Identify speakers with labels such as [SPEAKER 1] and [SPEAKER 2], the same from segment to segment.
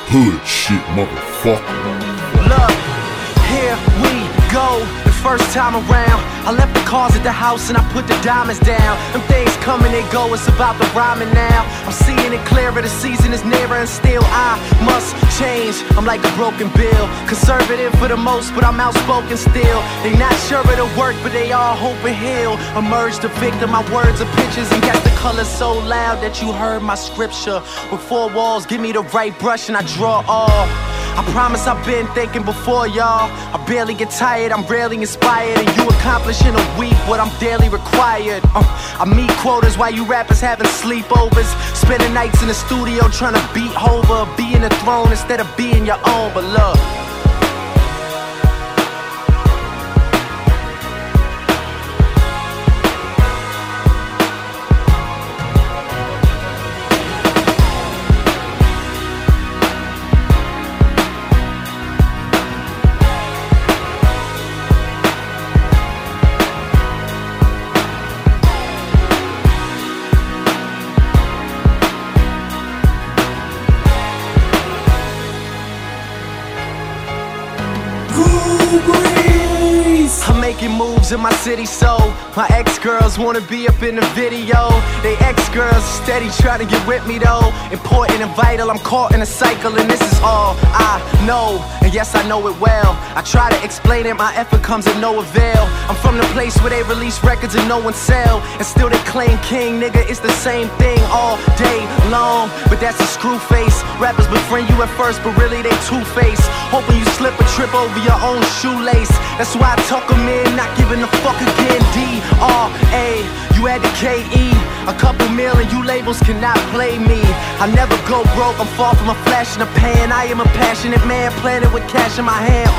[SPEAKER 1] Hood shit, motherfucker.
[SPEAKER 2] Look, here we go. The first time around, I left the cars at the house and I put the diamonds down. Them things come and they go, it's about the rhyming now. I'm seeing it clearer, the season is nearer, and still I must change. I'm like a broken bill, conservative for the most, but I'm outspoken still. They not sure of the work, but they all hope and heal. Emerge the victim, my words are pictures, and got the color so loud that you heard my scripture. With four walls, give me the right brush and I draw all. I promise I've been thinking before y'all. I barely get tired, I'm rarely inspired, and you accomplish in a week what I'm daily required. I meet quotas while you rappers having sleepovers, spending nights in the studio trying to beat Hova, being the throne instead of being your own. But look, I'm making moves in my city, so my ex-girls wanna be up in the video. They ex-girls steady trying to get with me though. Important and vital, I'm caught in a cycle, and this is all I know. And yes, I know it well. I try to explain it, my effort comes at no avail. I'm from the place where they release records and no one sell, and still they claim king, nigga, it's the same thing all day long. But that's a screw face. Rappers befriend you at first, but really they two-faced, hoping you slip or trip over your own shoelace. That's why I talk them in, not giving a fuck again. D-R-A, you add the K-E, a couple mil and you labels cannot play me. I never go broke, I'm far from a flash in the pan. I am a passionate man, planted with cash in my hand.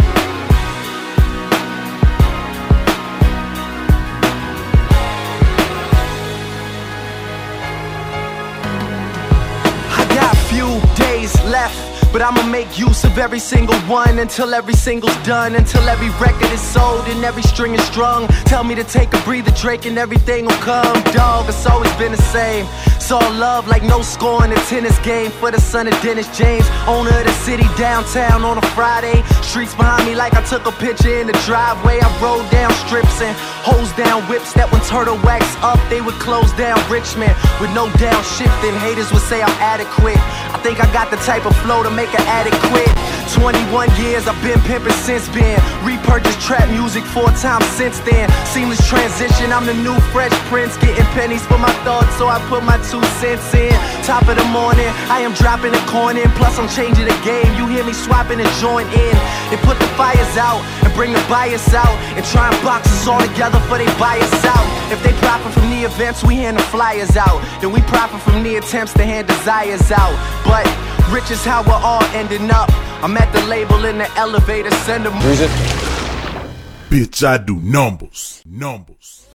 [SPEAKER 2] I got a few days left, but I'ma make use of every single one until every single's done, until every record is sold and every string is strung. Tell me to take a breather, Drake, and everything will come. Dog, it's always been the same. It's all love like no score in a tennis game for the son of Dennis James, owner of the city downtown on a Friday. Streets behind me like I took a picture in the driveway. I rolled down strips and hose down whips that when turtle wax up, they would close down Richmond with no downshifting. Haters would say I'm adequate. I think I got the type of flow to make an addict quit. 21 years I've been pimping since then. Repurchased trap music 4 times since then. Seamless transition, I'm the new Fresh Prince, getting pennies for my thoughts, so I put my 2 cents in. Top of the morning, I am dropping a coin in. Plus I'm changing the game, you hear me swapping and join in. They put the fires out and bring the bias out, and try and box us all together for they buy us out. If they profit from the events, we hand the flyers out. Then we profit from the attempts to hand desires out. But rich is how we're all ending up. I'm at the label in the elevator, send them.
[SPEAKER 1] Bitch, I do numbers.